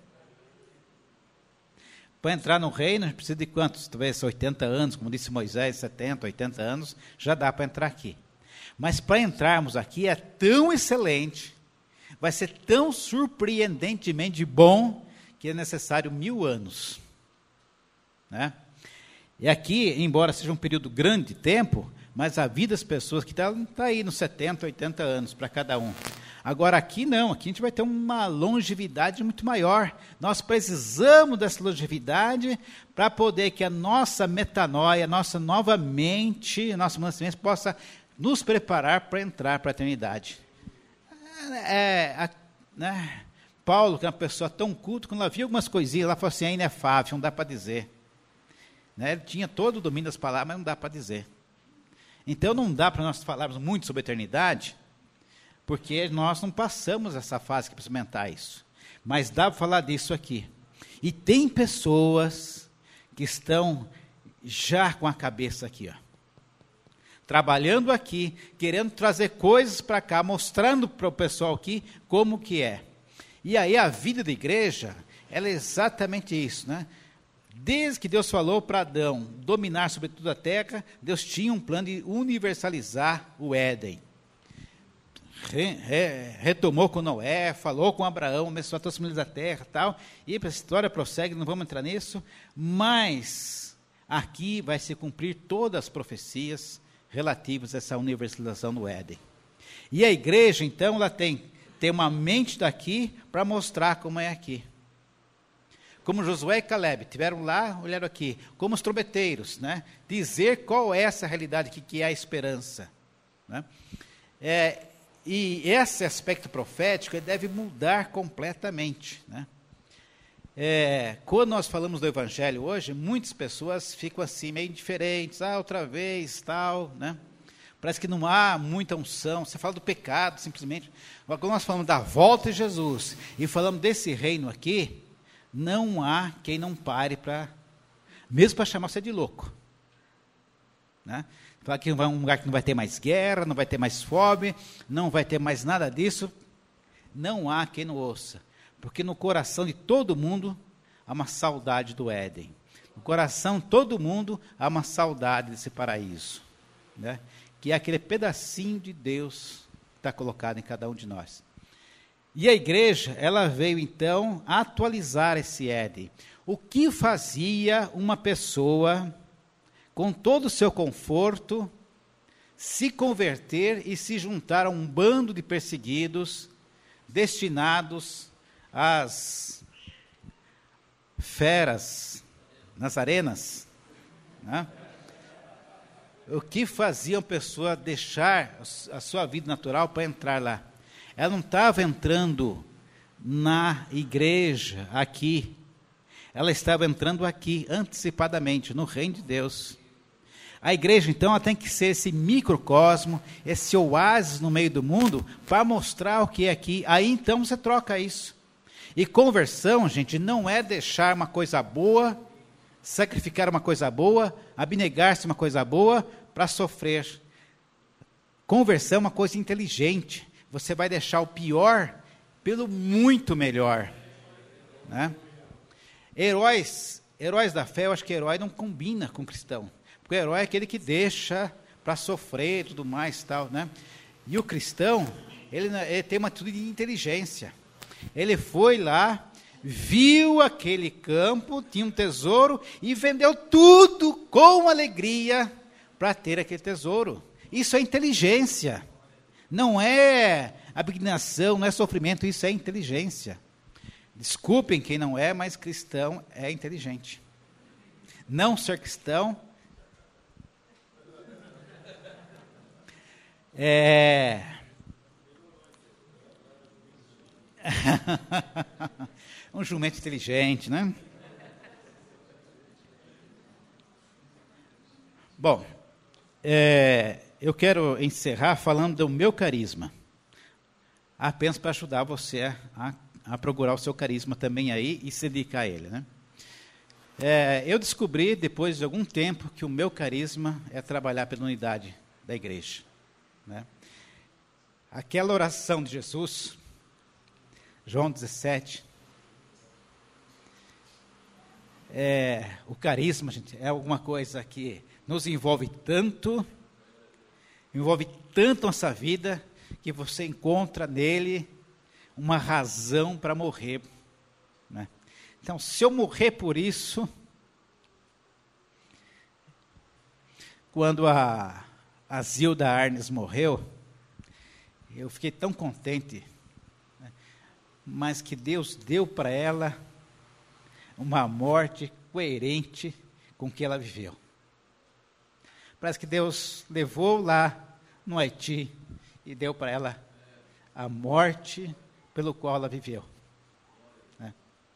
Para entrar no reino, a gente precisa de quantos? Talvez oitenta anos, como disse Moisés, setenta, oitenta anos, já dá para entrar aqui. Mas para entrarmos aqui é tão excelente, vai ser tão surpreendentemente bom, que é necessário mil anos, né? E aqui, embora seja um período grande de tempo, mas a vida das pessoas que estão tá aí nos setenta, oitenta anos para cada um. Agora aqui não, aqui a gente vai ter uma longevidade muito maior. Nós precisamos dessa longevidade para poder que a nossa metanoia, a nossa nova mente, a nossa mente possa nos preparar para entrar para a eternidade. É, a, né, Paulo, que é uma pessoa tão culta, quando ela via algumas coisinhas, ela falou assim, é inefável, não dá para dizer. Né, ele tinha todo o domínio das palavras, mas não dá para dizer. Então, não dá para nós falarmos muito sobre a eternidade, porque nós não passamos essa fase para experimentar isso. Mas dá para falar disso aqui. E tem pessoas que estão já com a cabeça aqui, ó, trabalhando aqui, querendo trazer coisas para cá, mostrando para o pessoal aqui como que é. E aí a vida da igreja, ela é exatamente isso, né? Desde que Deus falou para Adão dominar sobre toda a terra, Deus tinha um plano de universalizar o Éden. Re, re, retomou com Noé, falou com Abraão, abençoou todas as famílias da terra e tal. E a história prossegue, não vamos entrar nisso. Mas aqui vai se cumprir todas as profecias relativas a essa universalização do Éden. E a igreja, então, ela tem, tem uma mente daqui para mostrar como é aqui. Como Josué e Caleb tiveram lá, olharam aqui, como os trombeteiros, né? Dizer qual é essa realidade aqui, que é a esperança, né? É, e esse aspecto profético deve mudar completamente, né? É, quando nós falamos do Evangelho hoje, muitas pessoas ficam assim, meio indiferentes, ah, outra vez, tal, né? Parece que não há muita unção. Você fala do pecado, simplesmente. Agora, quando nós falamos da volta de Jesus e falamos desse reino aqui, não há quem não pare para, mesmo para chamar você de louco. Né? Falar que vai um lugar que não vai ter mais guerra, não vai ter mais fome, não vai ter mais nada disso. Não há quem não ouça. Porque no coração de todo mundo há uma saudade do Éden. No coração de todo mundo há uma saudade desse paraíso. Né? Que é aquele pedacinho de Deus que está colocado em cada um de nós. E a igreja, ela veio então atualizar esse Éden. O que fazia uma pessoa, com todo o seu conforto, se converter e se juntar a um bando de perseguidos, destinados às feras nazarenas, né? O que fazia uma pessoa deixar a sua vida natural para entrar lá? Ela não estava entrando na igreja aqui, ela estava entrando aqui, antecipadamente, no reino de Deus. A igreja, então, ela tem que ser esse microcosmo, esse oásis no meio do mundo, para mostrar o que é aqui. Aí, então, você troca isso. E conversão, gente, não é deixar uma coisa boa, sacrificar uma coisa boa, abnegar-se uma coisa boa para sofrer. Conversão é uma coisa inteligente. Você vai deixar o pior pelo muito melhor. Né? Heróis, heróis da fé, eu acho que herói não combina com cristão. Porque o herói é aquele que deixa para sofrer e tudo mais. Tal, né? E o cristão, ele, ele tem uma atitude de inteligência. Ele foi lá, viu aquele campo, tinha um tesouro e vendeu tudo com alegria para ter aquele tesouro. Isso é inteligência. Não é abnegação, não é sofrimento, isso é inteligência. Desculpem quem não é, mas cristão é inteligente. Não ser cristão é... um jumento inteligente, né? Bom, é, eu quero encerrar falando do meu carisma, apenas para ajudar você a, a procurar o seu carisma também aí e se dedicar a ele, né? É, eu descobri, depois de algum tempo, que o meu carisma é trabalhar pela unidade da igreja, né? Aquela oração de Jesus, João dezessete, é, o carisma, gente, é alguma coisa que nos envolve tanto, envolve tanto nossa vida, que você encontra nele uma razão para morrer, né? Então, se eu morrer por isso, quando a, a Zilda Arnes morreu, eu fiquei tão contente, né? Mas que Deus deu para ela uma morte coerente com o que ela viveu. Parece que Deus levou lá no Haiti e deu para ela a morte pelo qual ela viveu. Né?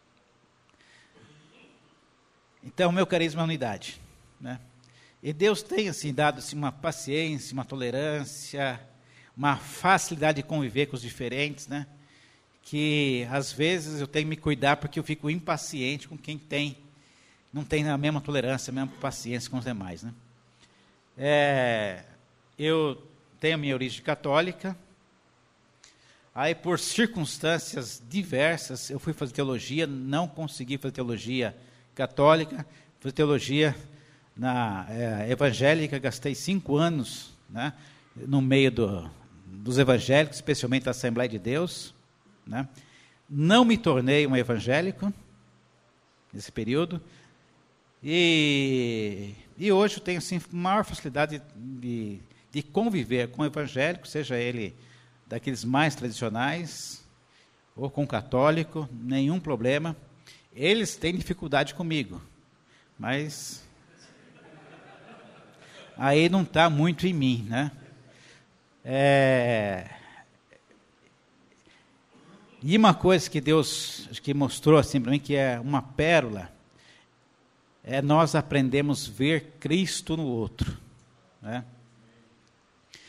Então, meu carisma é a unidade. Né? E Deus tem assim, dado assim, uma paciência, uma tolerância, uma facilidade de conviver com os diferentes, né? Que às vezes eu tenho que me cuidar porque eu fico impaciente com quem tem, não tem a mesma tolerância, a mesma paciência com os demais. Né? É, eu tenho a minha origem católica, aí por circunstâncias diversas eu fui fazer teologia, não consegui fazer teologia católica, fiz teologia na é, evangélica, gastei cinco anos, né, no meio do, dos evangélicos, especialmente da Assembleia de Deus, né? Não me tornei um evangélico nesse período, e, e hoje eu tenho assim, maior facilidade de, de conviver com o evangélico, seja ele daqueles mais tradicionais, ou com o católico, nenhum problema. Eles têm dificuldade comigo, mas aí não está muito em mim, né? É... E uma coisa que Deus que mostrou assim para mim, que é uma pérola, é nós aprendemos a ver Cristo no outro. Né?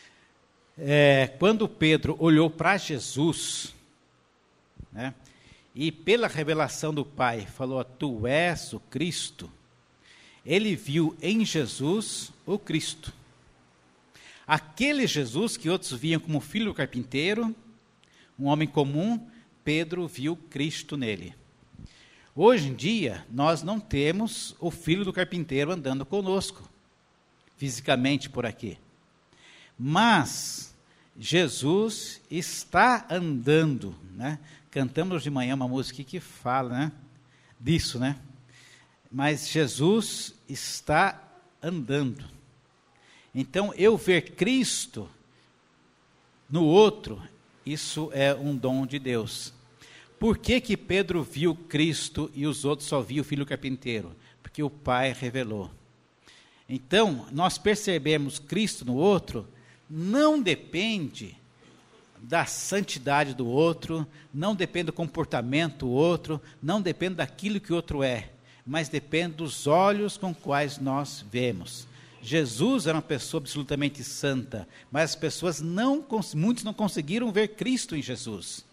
É, quando Pedro olhou para Jesus, né, e pela revelação do Pai falou, tu és o Cristo, ele viu em Jesus o Cristo. Aquele Jesus que outros viam como filho do carpinteiro, um homem comum, Pedro viu Cristo nele. Hoje em dia, nós não temos o filho do carpinteiro andando conosco, fisicamente por aqui. Mas Jesus está andando, né? Cantamos de manhã uma música que fala, né, disso, né? Mas Jesus está andando. Então, eu ver Cristo no outro, isso é um dom de Deus. Por que que Pedro viu Cristo e os outros só viam o filho carpinteiro? Porque o Pai revelou. Então, nós percebemos Cristo no outro, não depende da santidade do outro, não depende do comportamento do outro, não depende daquilo que o outro é, mas depende dos olhos com quais nós vemos. Jesus era uma pessoa absolutamente santa, mas as pessoas não, muitos não conseguiram ver Cristo em Jesus,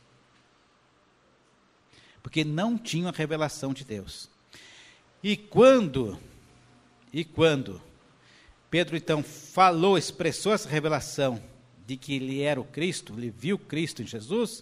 porque não tinham a revelação de Deus. E quando, e quando Pedro então falou, expressou essa revelação de que ele era o Cristo, ele viu Cristo em Jesus,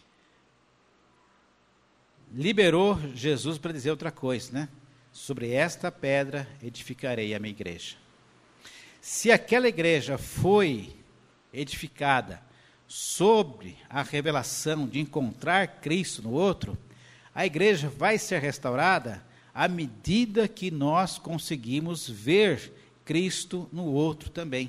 liberou Jesus para dizer outra coisa, né? Sobre esta pedra edificarei a minha igreja. Se aquela igreja foi edificada sobre a revelação de encontrar Cristo no outro, a igreja vai ser restaurada à medida que nós conseguimos ver Cristo no outro também.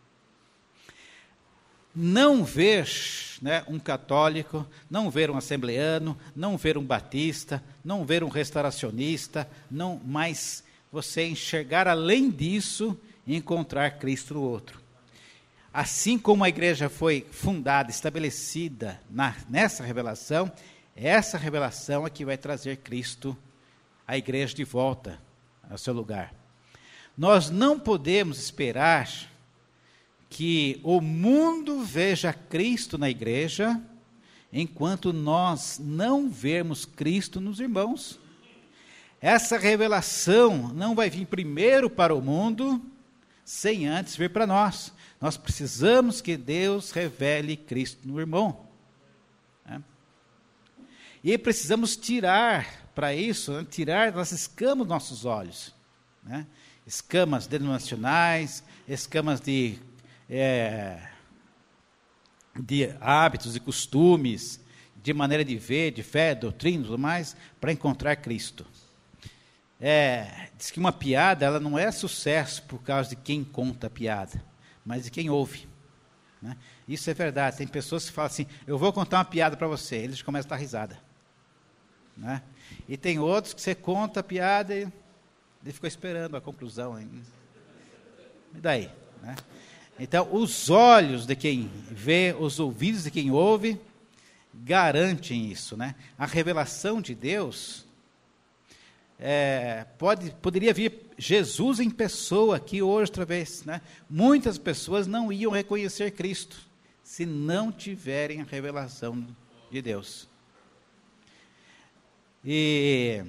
Não ver, né, um católico, não ver um assembleano, não ver um batista, não ver um restauracionista, não, mas você enxergar além disso e encontrar Cristo no outro. Assim como a igreja foi fundada, estabelecida na, nessa revelação, essa revelação é que vai trazer Cristo, a igreja, de volta ao seu lugar. Nós não podemos esperar que o mundo veja Cristo na igreja, enquanto nós não vermos Cristo nos irmãos. Essa revelação não vai vir primeiro para o mundo, sem antes vir para nós. Nós precisamos que Deus revele Cristo no irmão. Né? E precisamos tirar, para isso, né, tirar das escamas dos nossos olhos. Né? Escamas denominacionais, escamas de, é, de hábitos e costumes, de maneira de ver, de fé, doutrina e tudo mais, para encontrar Cristo. É, diz que uma piada, ela não é sucesso por causa de quem conta a piada, mas de quem ouve. Né? Isso é verdade. Tem pessoas que falam assim, eu vou contar uma piada para você, eles começam a dar risada. Né? E tem outros que você conta a piada e ele ficou esperando a conclusão. E daí? Né? Então, os olhos de quem vê, os ouvidos de quem ouve, garantem isso. Né? A revelação de Deus... É, pode, poderia vir Jesus em pessoa aqui hoje outra vez, né? Muitas pessoas não iam reconhecer Cristo se não tiverem a revelação de Deus. E,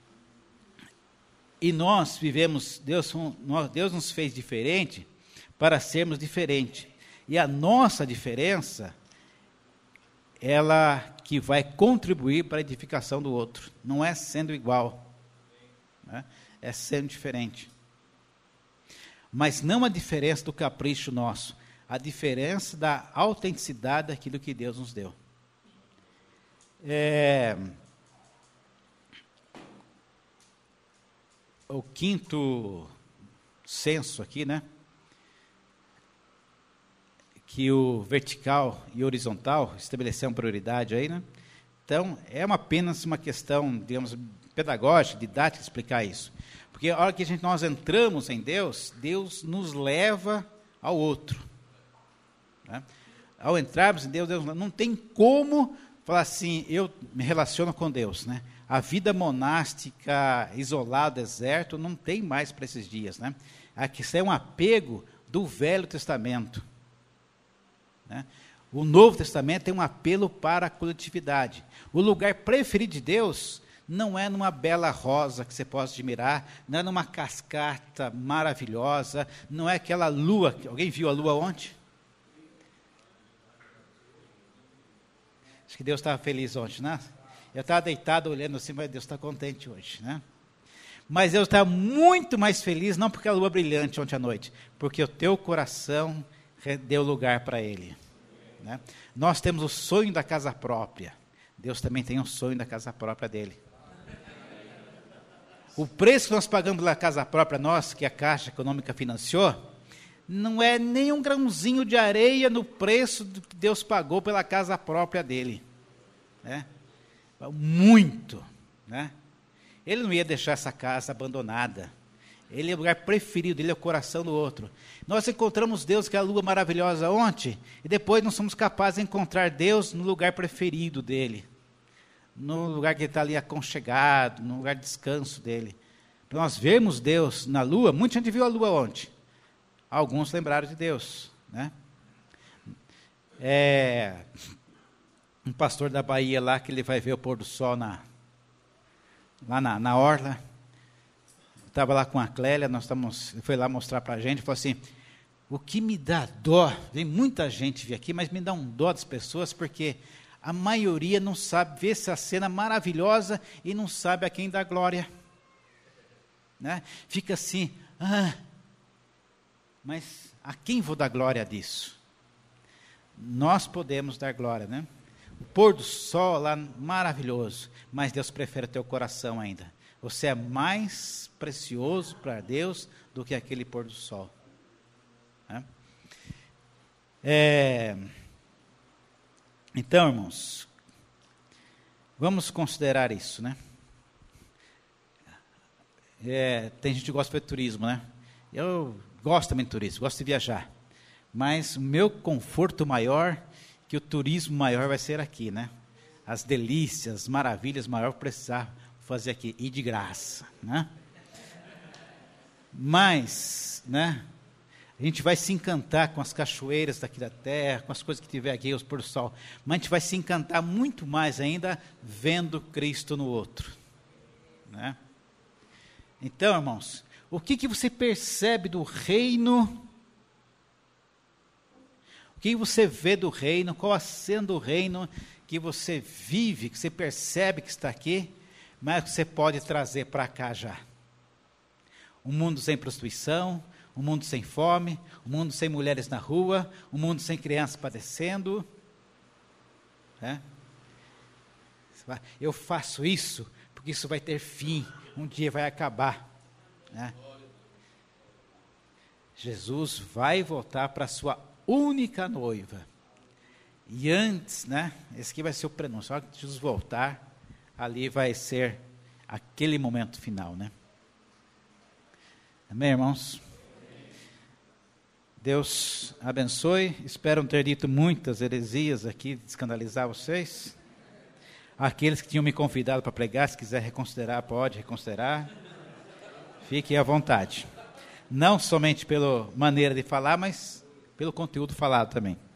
e nós vivemos, Deus, Deus nos fez diferente para sermos diferentes. E a nossa diferença, ela que vai contribuir para a edificação do outro, não é sendo igual. É sendo diferente. Mas não a diferença do capricho nosso, a diferença da autenticidade daquilo que Deus nos deu. É, o quinto senso aqui, né? Que o vertical e horizontal estabeleceram prioridade aí, né? Então, é uma, apenas uma questão, digamos, pedagógica, didática, explicar isso. Porque a hora que a gente, nós entramos em Deus, Deus nos leva ao outro. Né? Ao entrarmos em Deus, Deus não tem como falar assim, eu me relaciono com Deus. Né? A vida monástica, isolada, deserto, não tem mais para esses dias. Né? Aqui é um apego do Velho Testamento. né? O Novo Testamento tem um apelo para a coletividade. O lugar preferido de Deus não é numa bela rosa que você possa admirar, não é numa cascata maravilhosa, não é aquela lua. Alguém viu a lua ontem? Acho que Deus estava feliz ontem, né? Eu estava deitado olhando assim, mas Deus está contente hoje, né? Mas Deus está muito mais feliz, não porque a lua brilhante ontem à noite, porque o teu coração deu lugar para Ele. Né? Nós temos o sonho da casa própria. Deus também tem um sonho da casa própria dele. O preço que nós pagamos pela casa própria nossa, que a Caixa Econômica financiou, não é nem um grãozinho de areia no preço que Deus pagou pela casa própria dele. Né? Muito. Né? Ele não ia deixar essa casa abandonada. Ele é o lugar preferido, ele é o coração do outro. Nós encontramos Deus, que é a lua maravilhosa, ontem, e depois não somos capazes de encontrar Deus no lugar preferido dele, no lugar que ele está ali aconchegado, no lugar de descanso dele. Para nós vermos Deus na lua, muita gente viu a lua ontem, alguns lembraram de Deus. Né? É, um pastor da Bahia lá, que ele vai ver o pôr do sol na, lá na, na orla. Estava lá com a Clélia, nós estamos, ele foi lá mostrar para a gente, falou assim, o que me dá dó, vem muita gente vir aqui, mas me dá um dó das pessoas, porque a maioria não sabe ver essa cena maravilhosa e não sabe a quem dá glória. Né? Fica assim, ah, mas a quem vou dar glória disso? Nós podemos dar glória, né? O pôr do sol lá, maravilhoso, mas Deus prefere o teu coração ainda. Você é mais precioso para Deus do que aquele pôr do sol. Né? É, então, irmãos, vamos considerar isso, né? É, tem gente que gosta de turismo, né? Eu gosto também de turismo, gosto de viajar. Mas o meu conforto maior, que o turismo maior vai ser aqui, né? As delícias, as maravilhas maior precisar fazer aqui, e de graça, né? Mas, né, a gente vai se encantar com as cachoeiras daqui da terra, com as coisas que tiver aqui, os pôr do sol, mas a gente vai se encantar muito mais ainda vendo Cristo no outro, né? Então, irmãos, o que que você percebe do reino? O que você vê do reino? Qual a cena do reino que você vive, que você percebe que está aqui, mas que você pode trazer para cá já? Um mundo sem prostituição, um mundo sem fome, um mundo sem mulheres na rua, um mundo sem crianças padecendo. Né? Eu faço isso porque isso vai ter fim, um dia vai acabar. Né? Jesus vai voltar para a sua única noiva. E antes, né, esse aqui vai ser o prenúncio, a hora que Jesus voltar, ali vai ser aquele momento final, né? Amém, irmãos? Deus abençoe. Espero não ter dito muitas heresias aqui, de escandalizar vocês. Aqueles que tinham me convidado para pregar, se quiser reconsiderar, pode reconsiderar. Fique à vontade. Não somente pela maneira de falar, mas pelo conteúdo falado também.